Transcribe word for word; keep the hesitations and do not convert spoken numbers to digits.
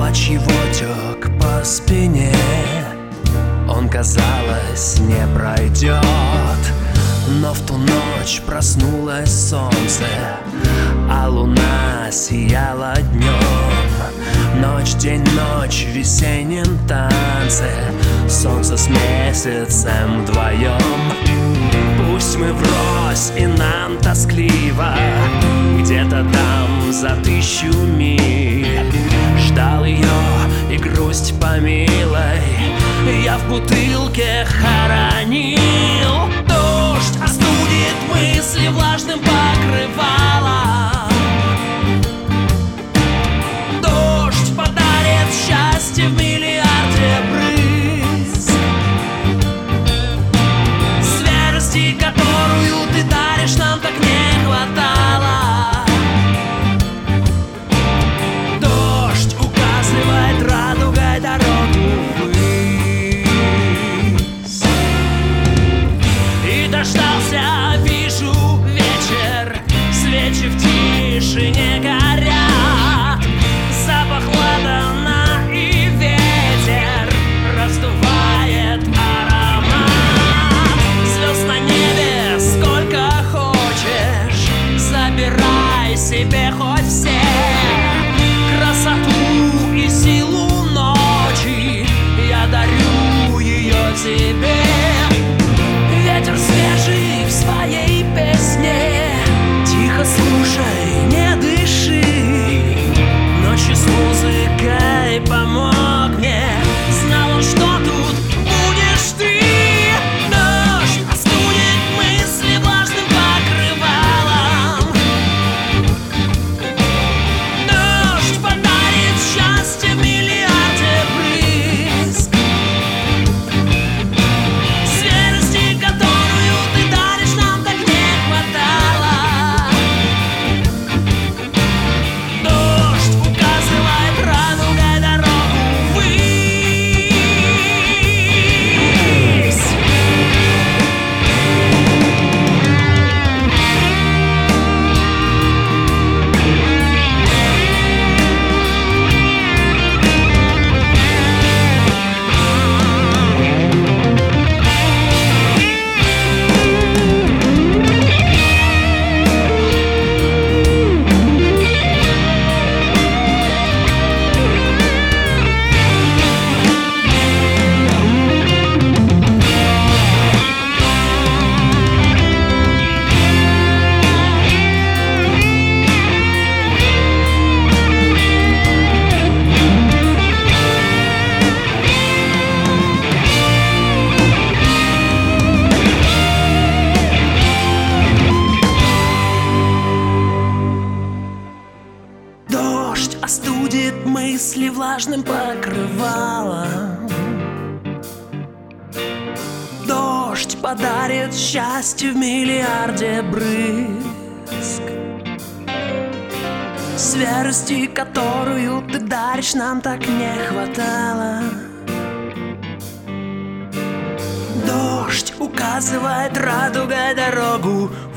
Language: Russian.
ночь его тек по спине, он, казалось, не пройдет. Но в ту ночь проснулось солнце, а луна сияла днем. Ночь, день, ночь в весеннем танце, солнце с месяцем вдвоем. Пусть мы врозь и нам тоскливо, где-то там за тысячу миль. Ждал ее и грусть помилой я в бутылке хоронил. Дождь остудит мысли влажным покрывалом, дождь подарит счастье в миллиарде брызг. Свежести, которую ты даришь, нам так не хватало. Дождь указывает радугой дорогу ввысь. И дождался, вижу, вечер, свечи в тишине горят. Запах ладана и ветер раздувает аромат. Звезд на небе сколько хочешь, забирай себе хоть все. Красоту и силу ночи я дарю ее тебе. Ветер свежий в своей песне, тихо слушай, не дыши. Ночью с музыкой помог мне, знал он, что тут будешь ты. Дождь остудит мысли влажным покрывалом, дождь подарит счастье в миллиарде брызг. Свежести, которую ты даришь, нам так не хватало. Дождь указывает радугой дорогу ввысь. Дождь остудит мысли влажным покрывалом, дождь подарит счастье в миллиарде брызг. Свежести, которую ты даришь, нам так не хватало. Дождь указывает радугой дорогу